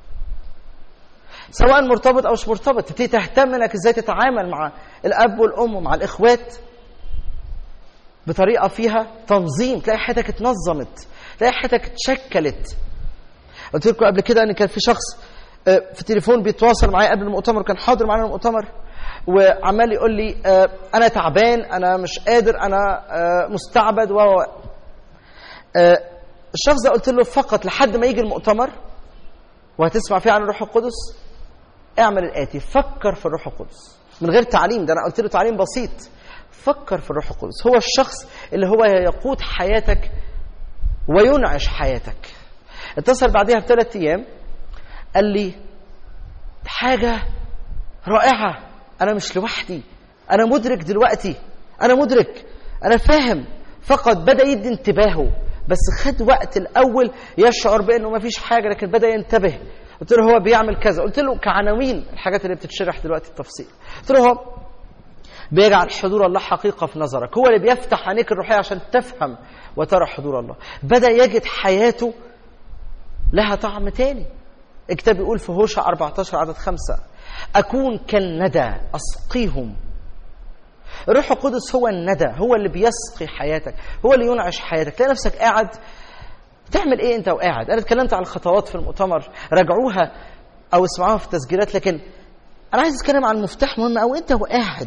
سواء مرتبط او مش مرتبط. تبتدي تهتم انك ازاي تتعامل مع الاب والام ومع الاخوات بطريقه فيها تنظيم، تلاقي حياتك اتنظمت، تلاقي حياتك اتشكلت. قلت لكم قبل كده ان كان في شخص في التليفون بيتواصل معايا قبل المؤتمر، كان حاضر معانا المؤتمر، وعمال يقول لي انا تعبان، انا مش قادر، انا مستعبد و الشخص ده قلت له فقط لحد ما يجي المؤتمر وهتسمع فيه عن الروح القدس اعمل الآتي: فكر في الروح القدس. من غير تعليم، ده انا قلت له تعليم بسيط. فكر في الروح القدس، هو الشخص اللي هو يقود حياتك وينعش حياتك. اتصل بعدها بثلاث ايام قال لي حاجة رائعة، أنا مش لوحدي، أنا مدرك دلوقتي، أنا مدرك، أنا فاهم. فقط بدأ يدي انتباهه، بس خد وقت الأول يشعر بأنه ما فيش حاجة، لكن بدأ ينتبه. قلت له هو بيعمل كذا، قلت له كعناوين الحاجات اللي بتتشرح دلوقتي التفصيل. قلت له هو بيجعل حضور الله حقيقة في نظرك، هو اللي بيفتح عينيك الروحية عشان تفهم وترى حضور الله. بدأ يجد حياته لها طعم تاني. الكتاب بيقول في هوشع أربعة عشر عدد خمسة: أكون كالندى أسقيهم. الروح القدس هو الندى، هو اللي بيسقي حياتك، هو اللي ينعش حياتك. تلاقي نفسك قاعد تعمل ايه انت وقاعد. انا اتكلمت عن الخطوات في المؤتمر، راجعوها او اسمعوها في التسجيلات، لكن انا عايز اتكلم عن مفتاح مهم او انت وقاعد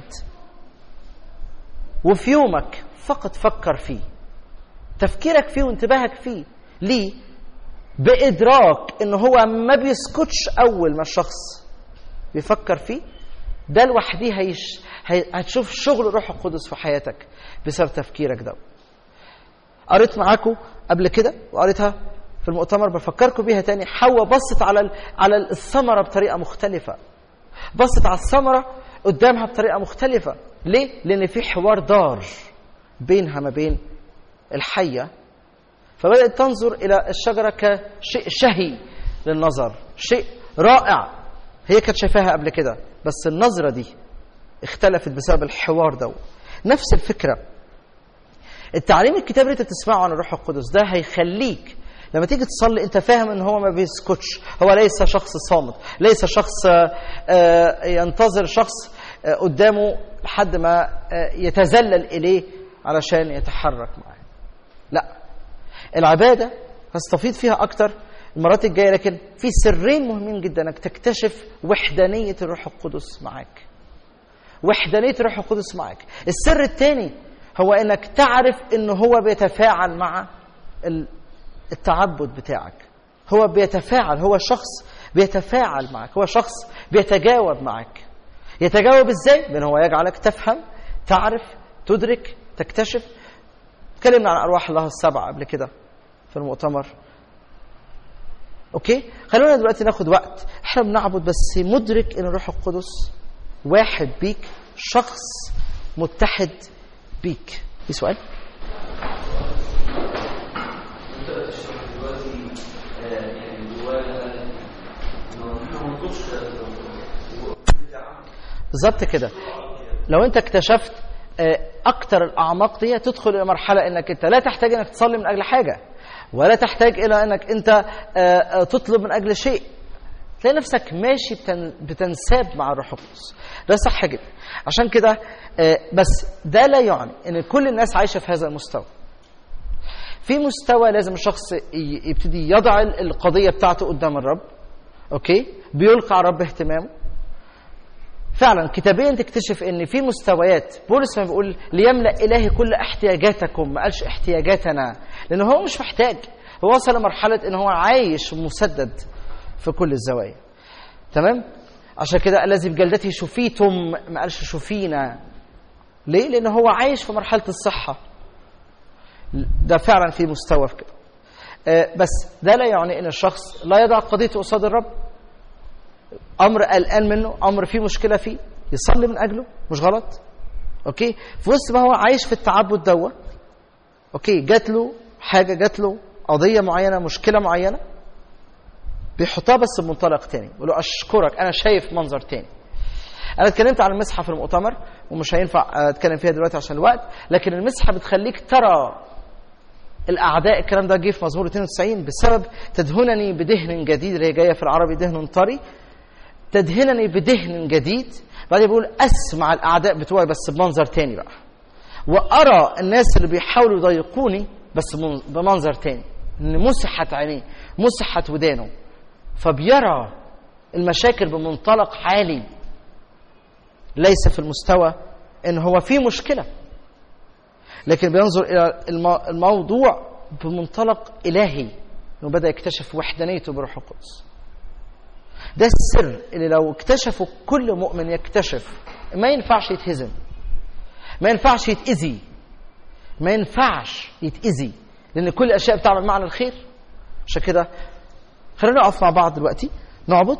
وفي يومك فقط فكر فيه، تفكيرك فيه وانتباهك فيه. ليه؟ بإدراك إنه هو ما بيسكتش أول ما الشخص بيفكر فيه. ده لوحده هيش هتشوف شغل الروح القدس في حياتك بسبب تفكيرك ده. قريت معاكم قبل كده وقريتها في المؤتمر، بفكركم بيها تاني. حواء بصت على على الثمرة بطريقة مختلفة، بصت على الثمرة قدامها بطريقة مختلفة. ليه؟ لأن في حوار دار بينها ما بين الحية، فبدأت تنظر إلى الشجرة كشيء شهي للنظر، شيء رائع. هي كانت شايفاها قبل كده، بس النظرة دي اختلفت بسبب الحوار ده. نفس الفكرة التعليم الكتابي اللي انت بتسمعه عن الروح القدس ده هيخليك لما تيجي تصلي انت فاهم ان هو ما بيسكتش، هو ليس شخص صامت، ليس شخص ينتظر شخص قدامه لحد ما يتذلل إليه علشان يتحرك معاه. لا، العبادة هستفيد فيها أكتر المرات الجاية، لكن في سرين مهمين جدا انك تكتشف وحدانية الروح القدس معك. وحدانية الروح القدس معك. السر الثاني هو انك تعرف انه هو بيتفاعل مع التعبد بتاعك. هو بيتفاعل، هو شخص بيتفاعل معك، هو شخص بيتجاوب معك. يتجاوب ازاي؟ بأنه هو يجعلك تفهم، تعرف، تدرك، تكتشف. تكلمنا عن أرواح الله السبعة قبل كده في المؤتمر. أوكي؟ خلونا دلوقتي ناخد وقت احنا بنعبد، بس مدرك ان الروح القدس واحد بيك، شخص متحد بيك. في سؤال؟ بالظبط كده. لو انت اكتشفت اكتر الاعماق دي، تدخل الى مرحله انك انت لا تحتاج انك تصلي من اجل حاجه، ولا تحتاج الى انك انت تطلب من اجل شيء. تلاقي نفسك ماشي بتنساب مع الروح القدس. ده صح جدا. عشان كده بس ده لا يعني ان كل الناس عايشه في هذا المستوى. في مستوى لازم الشخص يبتدي يضع القضيه بتاعته قدام الرب. اوكي؟ بيلقى على الرب اهتمامه. فعلا كتابيا تكتشف ان في مستويات. بولس ما بيقول ليملأ إلهي كل احتياجاتكم، ما قالش احتياجاتنا، لأنه هو مش محتاج. هو وصل لمرحلة ان هو عايش مسدد في كل الزوايا. تمام؟ عشان كده الذي بجلدته شفيتم، ما قالش شفينا. ليه؟ لأنه هو عايش في مرحلة الصحة. ده فعلا في مستوى في كده. آه بس ده لا يعني ان الشخص لا يضع قضيته قصاد الرب. امر قلقان منه، امر فيه مشكله فيه، يصلي من اجله، مش غلط. اوكي؟ في وسط ما هو عايش في التعبد دوت، اوكي، جات له حاجه، جات له قضيه معينه، مشكله معينه، بيحطها بس بمنطلق تاني. يقول له اشكرك، انا شايف منظر تاني. أنا اتكلمت عن المسحة في المؤتمر ومش هينفع أتكلم فيها دلوقتي عشان الوقت، لكن المسحة بتخليك ترى الأعداء. الكلام ده جه في مزمور اثنين وتسعين، بسبب تدهنني بدهن جديد، اللي هي جاية في العربي دهن طري، تدهنني بدهن جديد. بعدين بيقول أسمع الأعداء بتوعي بس بمنظر تاني بقى، وأرى الناس اللي بيحاولوا يضايقوني بس بمنظر تاني، إن مسحت عينيه، مسحت ودانه، فبيرى المشاكل بمنطلق عالي، ليس في المستوى إن هو في مشكلة، لكن بينظر إلى الموضوع بمنطلق إلهي، إنه بدأ يكتشف وحدانيته بروح القدس. ده السر اللي لو اكتشفه كل مؤمن يكتشف، ما ينفعش يتهزم، ما ينفعش يتأذي، ما ينفعش يتأذي، لأن كل الأشياء بتعمل معنا الخير. عشان كده خلينا نقف مع بعض دلوقتي نعبد.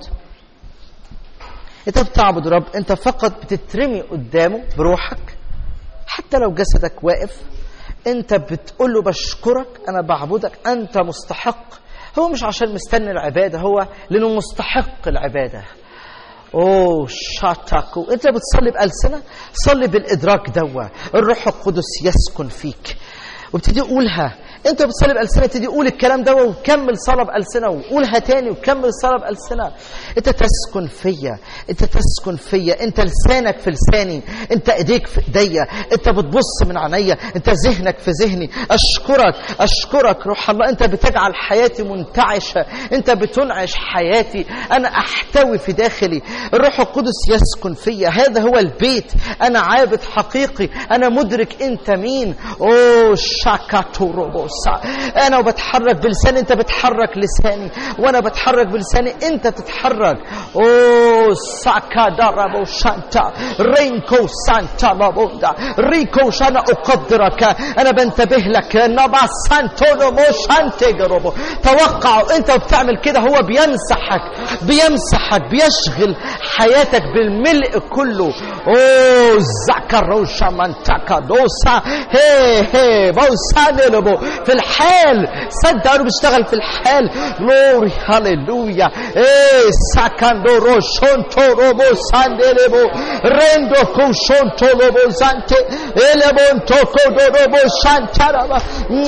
أنت بتعبد رب، أنت فقط بتترمي قدامه بروحك، حتى لو جسدك واقف أنت بتقول له بشكرك، أنا بعبدك، أنت مستحق. هو مش عشان مستني العبادة، هو لأنه مستحق العبادة. أوه شاتاكو، أنت بتصلي بألسنة، صلي بالإدراك دوا، الروح القدس يسكن فيك، وابتدي قولها. أنت بتصلي بألسنة ابتدي قول الكلام دوا، وكمل صلاة بألسنة، وقولها تاني، وكمل صلاة بألسنة. أنت تسكن فيا، أنت تسكن فيا، أنت لسانك في لساني، أنت إيديك في إيديا، أنت بتبص من عينيا، أنت ذهنك في ذهني. أشكرك أشكرك روح الله، أنت بتجعل حياتي منتعشة، أنت بتنعش حياتي، أنا أحتوي في داخلي، الروح القدس يسكن فيا. هذا هو البيت، أنا عابد حقيقي، أنا مدرك أنت مين. أوه شاكاتو روبوس، أنا وبتحرك بلساني، أنت بتحرك لساني، وأنا بتحرك بلساني، أنت تتحرك. أوه ساكا دارابو شانتا رينكو سانتا لابوندا ريكو شانا أقدرك، أنا بنتبه لك. نبا سانتو نمو شانتي جروبو. توقعوا أنت بتعمل كده، هو بيمسحك بيمسحك بيشغل حياتك بالملء كله. أوه زكرو شامانتاكا دوسا هي هي بوساني لبو في الحال. صدق أنه بيشتغل في الحال. لوري هاليلويا. إيه ساكاندو روشونتو روبو سانديلبو ريندو كوشونتو روبو سانتي إلبون توكو روبو شانتارابا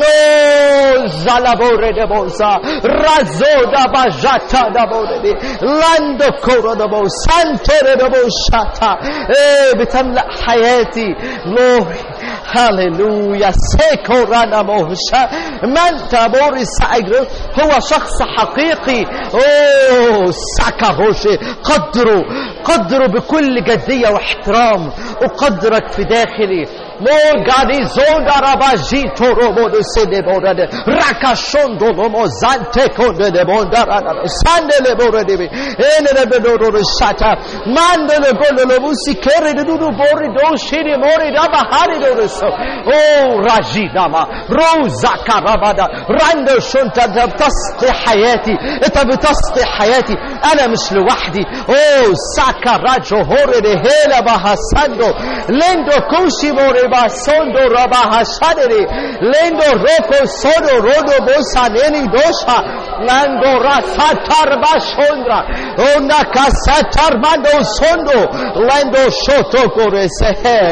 نو زالابو ردبوسا رازو دابا جاتا دابو ردي لاندو كورو دابو سانتي ردبو شاتا. إيه بتملأ حياتي. لوري هاليلويا. سيكورانا موشا من تابوري سايجرو، هو شخص حقيقي. اوه ساكاهوشي. قدروا قدروا بكل جدية واحترام، أقدرك في داخلي. مورغاني زوندا راباجي تورو مودو سيدي بورد راكاشون دولومو زانتي كونده دي بوندارا ساندلي بورد بي إنه بدورو شاتا ماندلي بولو موسي كيري دودو بوري دو شيري موري دابا هاري دورسو. أوه راجي داما روزا كارابادا راندو شونتا بتسقي حياتي، انت بتسقي حياتي، أنا مش لوحدي. أوه ساكا راجو هوري دي هيلا باها ساندو لندو كوشي موري basondo rabaha shadere lendo roko sodo rodo bosa neni dosha lando rasatar bashondra onda kasatar mando sondo lendo shoto korese.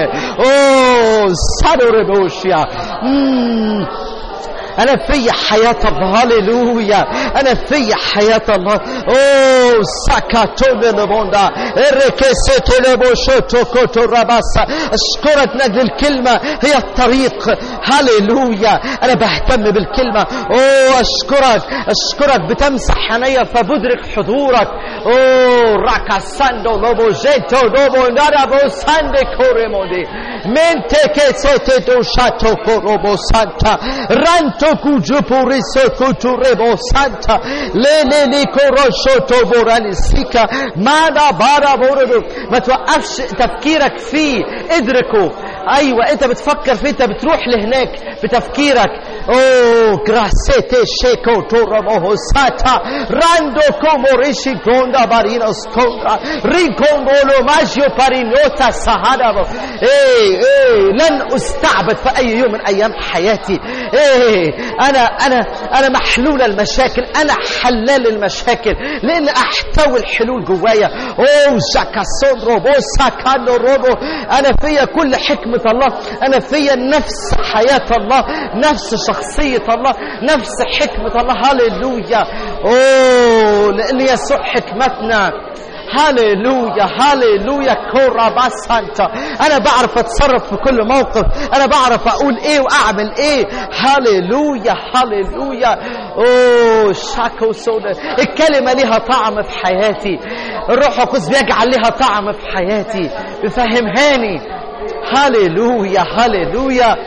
Oh sadore boshia. mm. أنا في حياة الله. هاليلويا. أنا في حياة الله. أوه ساكاتون لبوندا إركسيت لبوشوتو كوتو راباسا. أشكرك نجل الكلمة هي الطريق. هاليلويا. أنا بهتم بالكلمة. أوه أشكرك أشكرك بتمسح عينيا فبدرك حضورك. أوه راكا ساندو لبو جيتو لبو نارابو ساندي كوريمودي من تكسيت دوشاتو كوروبو سانتا رانتو كوجو بوريسو كوتو ريبو سانتا ليلي لي كوروشوتو بوراني سيكا ماذا بارا بوردو. ما توقفش تفكيرك فيه، ادركه. ايوه انت بتفكر فيه، انت بتروح لهناك بتفكيرك. اوه جراسيتي شيكو تورمو ساتا راندو كوموريشي كوندا بارينوس كوندا ريكوندولو ماجيو بارينوتا سهادابو. ايه ايه لن استعبد في اي يوم من ايام حياتي. ايه انا انا انا محلول المشاكل، انا حلال المشاكل لان احتوي الحلول جوايا. اوه شاكاسون روبو ساكانو روبو، انا فيا كل حكمة الله، انا فيا نفس حياة الله، نفس شخصية الله، نفس حكمة الله. هاليلويا. اوه لان يسوع حكمتنا. هاليلويا هاليلويا كورابا سانتا. انا بعرف اتصرف في كل موقف، انا بعرف اقول ايه واعمل ايه. هاليلويا هاليلويا. اوه شاكو سودا. الكلمة لها طعم في حياتي، الروح القدس بيجعل لها طعم في حياتي، بفهمهاني. هاليلويا هاليلويا.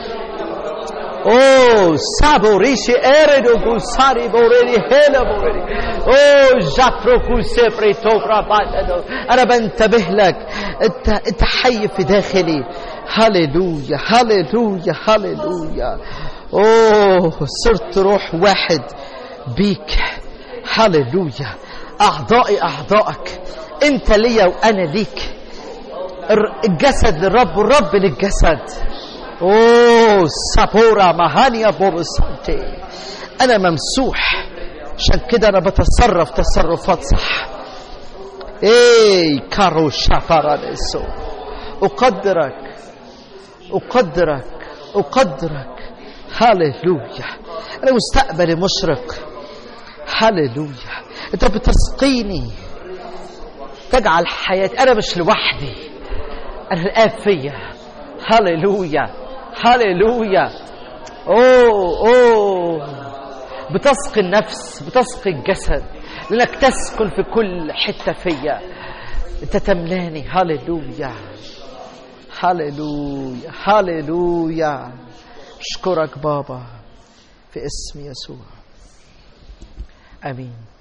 اوه سابوريشي اردو غوساري بوريدي هلا بوريدي. اوه جابروكو سيبري توبرا بادو. انا بنتبه لك، انت انت حي في داخلي. هاليلويا هاليلويا هاليلويا. اوه صرت روح واحد بيك. هاليلويا. اعضائي اعضائك، انت ليا وانا ليك. الجسد للرب والرب للجسد. اوه سابورا مهانيا بورسانتي. انا ممسوح، عشان كده انا بتصرف تصرفات صح. ايه كارو شافارانسو. اقدرك اقدرك اقدرك. هاليلويا. انا مستقبلي مشرق. هاليلويا. انت بتسقيني، تجعل حياتي. انا مش لوحدي، انا الاب فيا. هاليلويا هاليلويا. اوه اوه بتسقي النفس، بتسقي الجسد، لانك تسكن في كل حته فيا. انت تملاني. هاليلويا هاليلويا هاليلويا. اشكرك بابا في اسم يسوع. امين.